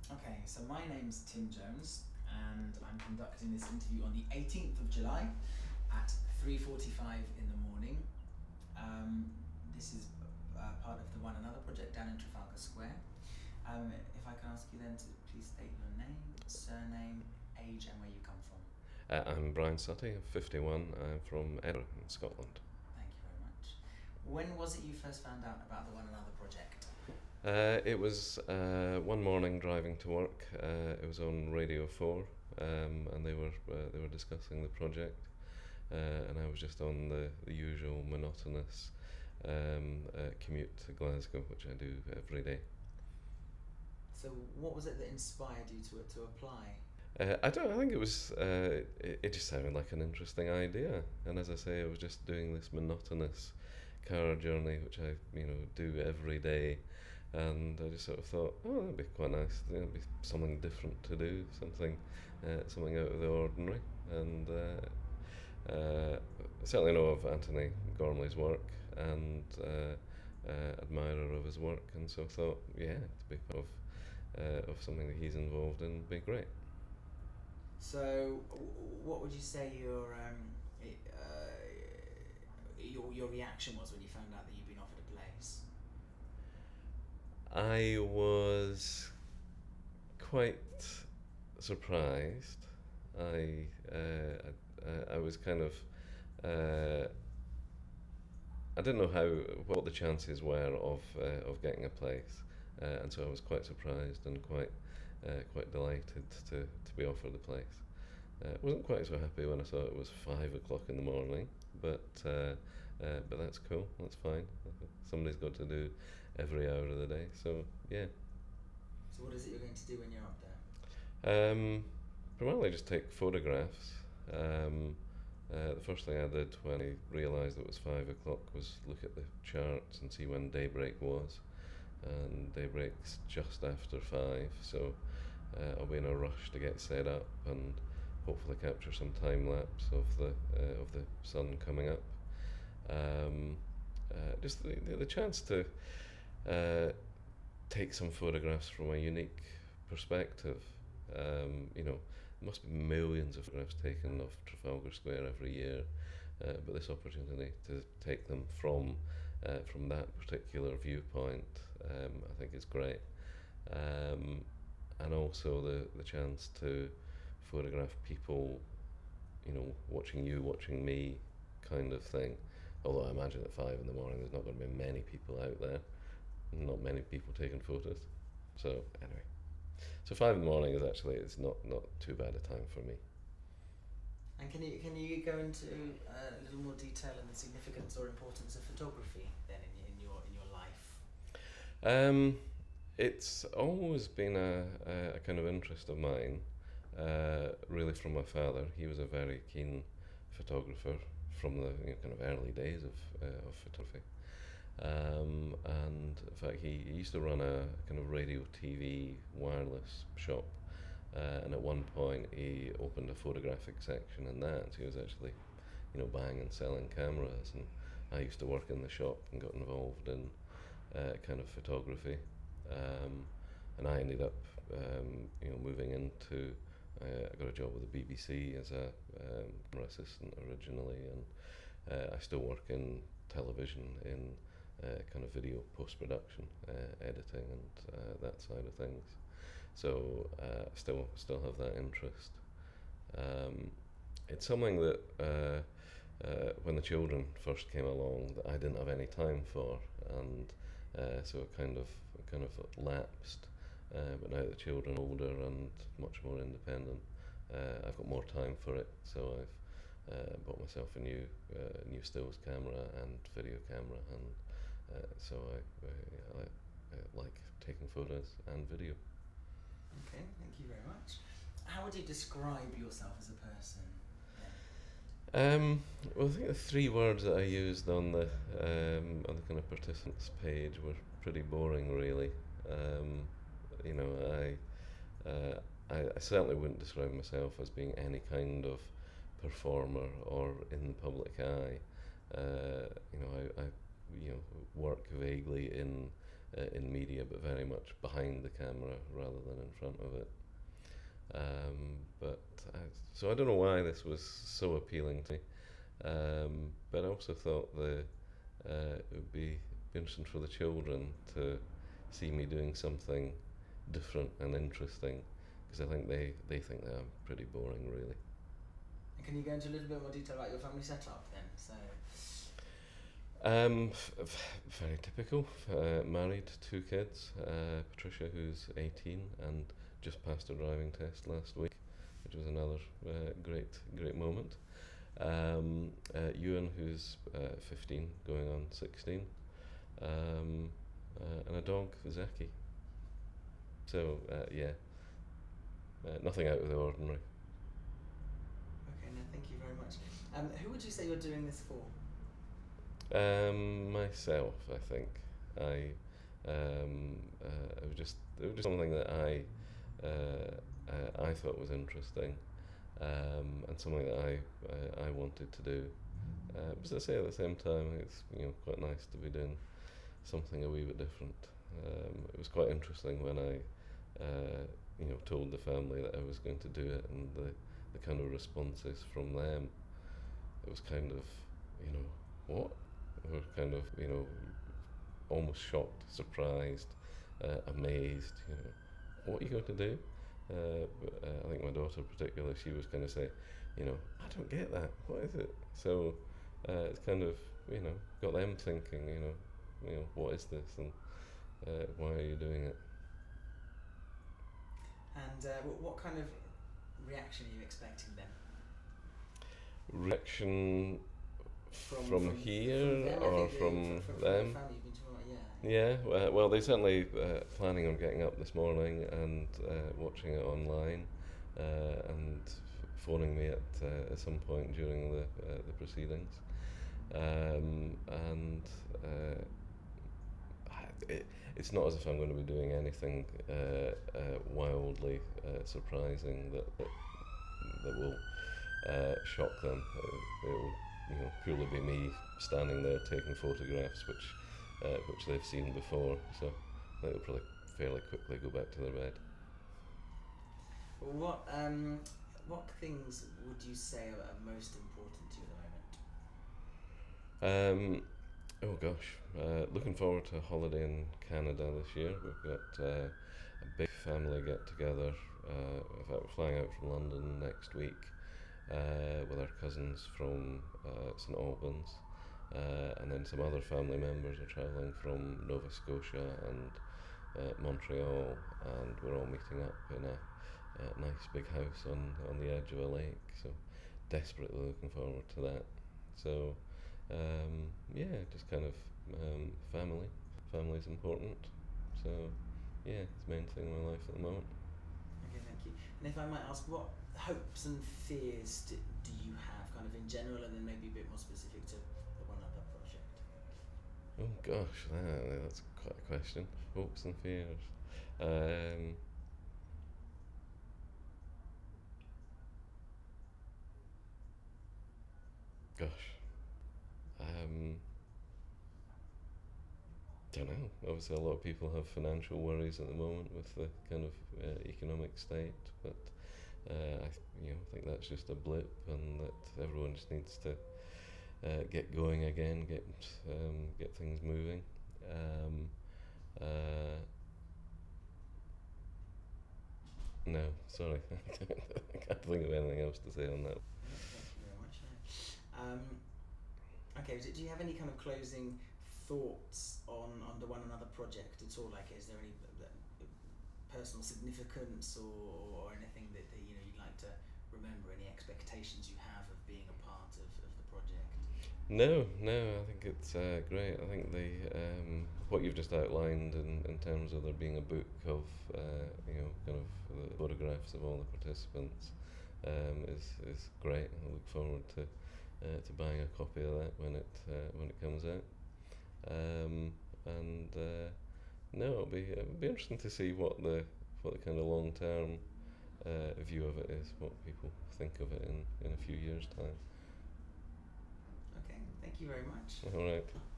Okay, so my name's Tim Jones, and I'm conducting this interview on the 18th of July at 3:45 in the morning. This is part of the One Another project down in Trafalgar Square. If I can ask you then to please state your name, surname, age, and where you come from. I'm Brian Sutty, I'm 51. I'm from Edinburgh in Scotland. Thank you very much. When was it you first found out about the One Another project? It was one morning driving to work. It was on Radio 4, and they were discussing the project, and I was just on the usual monotonous commute to Glasgow, which I do every day. So, what was it that inspired you to apply? I don't. I think it was. It just sounded like an interesting idea, and as I say, I was just doing this monotonous car journey, which I do every day, and I just sort of thought, oh, that'd be quite nice. It'd be something different to do, something out of the ordinary, and I certainly know of Anthony Gormley's work and admirer of his work, and so I thought, yeah, to be part of something that he's involved in would be great. So, what would you say your reaction was when you found out that you'd been offered a place? I was quite surprised. I was kind of uh, I didn't know what the chances were of getting a place, and so I was quite surprised and quite delighted to be offered the place. Wasn't quite so happy when I saw it was 5 o'clock in the morning, but that's cool. That's fine. Somebody's got to do every hour of the day, so yeah. So, what is it you're going to do when you're up there? Um, Primarily just take photographs. The first thing I did when I realised it was 5 o'clock was look at the charts and see when daybreak was, and daybreak's just after 5. So I'll be in a rush to get set up and hopefully capture some time lapse of the sun coming up. Um, just the chance to uh, take some photographs from a unique perspective. There must be millions of photographs taken of Trafalgar Square every year, but this opportunity to take them from that particular viewpoint, I think is great. Um, and also the chance to photograph people, watching me, kind of thing. Although I imagine at 5 in the morning there's not going to be many people out there, not many people taking photos. So anyway, so 5 in the morning is actually it's not too bad a time for me. And can you go into a little more detail on the significance or importance of photography then in your life? Um, it's always been a kind of interest of mine, really from my father. He was a very keen photographer from the kind of early days of photography. And in fact, he used to run a kind of radio, TV, wireless shop. And at one point, he opened a photographic section in that. He was actually, buying and selling cameras. And I used to work in the shop and got involved in kind of photography. Um, and I ended up, moving into. I got a job with the BBC as a camera assistant originally, and I still work in television in kind of video post production, editing, and that side of things. So still have that interest. Um, it's something that when the children first came along, that I didn't have any time for, and so it kind of lapsed. But now the children are older and much more independent, I've got more time for it. So I've bought myself a new stills camera and video camera, and so I like taking photos and video. Okay, thank you very much. How would you describe yourself as a person? Well, I think the three words that I used on the kind of participants page were pretty boring, really. Um, you know, I certainly wouldn't describe myself as being any kind of performer or in the public eye. I work vaguely in in media, but very much behind the camera rather than in front of it. So I don't know why this was so appealing to me, but I also thought it would be interesting for the children to see me doing something different and interesting, because I think they think that I'm pretty boring, really. And can you go into a little bit more detail about your family setup then? So. Very typical. Married, 2 kids. Patricia, who's 18 and just passed her driving test last week, which was another great moment. Ewan, who's 15, going on 16, and a dog, Zaki. So nothing out of the ordinary. Okay, no, thank you very much. Who would you say you're doing this for? Myself, I think. It was just something that I thought was interesting, and something that I wanted to do. But as I say, at the same time, it's quite nice to be doing something a wee bit different. It was quite interesting when I told the family that I was going to do it, and the kind of responses from them. It was kind of, what? They were kind of, almost shocked, surprised, amazed. What are you going to do? But I think my daughter particularly, she was kind of say, I don't get that. What is it? So it's kind of, got them thinking, what is this, and why are you doing it? And what kind of reaction are you expecting then? Reaction from here or from them? The family you've been talking about, Yeah, well, they're certainly planning on getting up this morning and watching it online, and phoning me at some point during the proceedings. It's not as if I'm going to be doing anything wildly surprising that will shock them. It will purely be me standing there taking photographs, which they've seen before. So I think they'll probably fairly quickly go back to their bed. What things would you say are most important to you at the moment? Oh gosh, looking forward to a holiday in Canada this year. We've got a big family get together. In fact, we're flying out from London next week with our cousins from St Albans, and then some other family members are travelling from Nova Scotia and Montreal, and we're all meeting up in a nice big house on the edge of a lake. So desperately looking forward to that. So just kind of family. Family's important. So it's the main thing in my life at the moment. Okay, thank you. And if I might ask, what hopes and fears do you have, kind of in general, and then maybe a bit more specific to the One Other project? Oh gosh, that's quite a question. Hopes and fears. Don't know. Obviously, a lot of people have financial worries at the moment with the kind of economic state, but I think that's just a blip, and that everyone just needs to get going again, get things moving. No, sorry, I can't think of anything else to say on that. Thank you very much. Okay, do you have any kind of closing thoughts on the One Another project at all? Like, is there any personal significance or anything that you'd like to remember? Any expectations you have of being a part of the project? No, I think it's great. I think what you've just outlined in terms of there being a book of kind of the photographs of all the participants is great. I look forward to buying a copy of that when it comes out. It'll be interesting to see what the kind of long term view of it is, what people think of it in a few years' time. Okay, thank you very much. All right.